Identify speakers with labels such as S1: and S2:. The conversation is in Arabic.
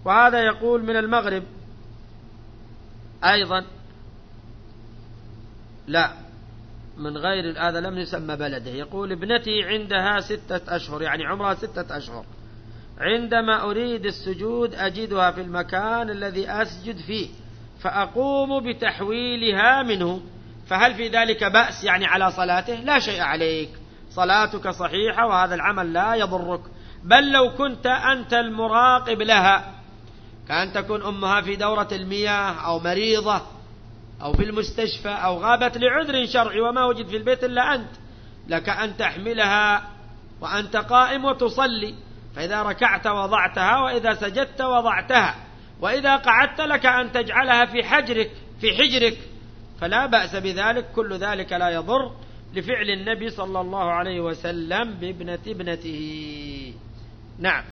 S1: وهذا يقول من المغرب أيضا، لا من غير هذا لم يسمى بلده، يقول ابنتي عندها 6 أشهر، يعني عمرها 6 أشهر، عندما أريد السجود أجدها في المكان الذي أسجد فيه فأقوم بتحويلها منه، فهل في ذلك بأس يعني على صلاته؟ لا شيء عليك، صلاتك صحيحة وهذا العمل لا يضرك، بل لو كنت أنت المراقب لها، كأن تكون أمها في دورة المياه أو مريضة أو في المستشفى أو غابت لعذر شرعي وما وجد في البيت إلا أنت، لك أن تحملها وأنت قائم وتصلي، فإذا ركعت وضعتها، وإذا سجدت وضعتها، وإذا قعدت لك أن تجعلها في حجرك فلا بأس بذلك، كل ذلك لا يضر، لفعل النبي صلى الله عليه وسلم بابنة ابنته. نعم.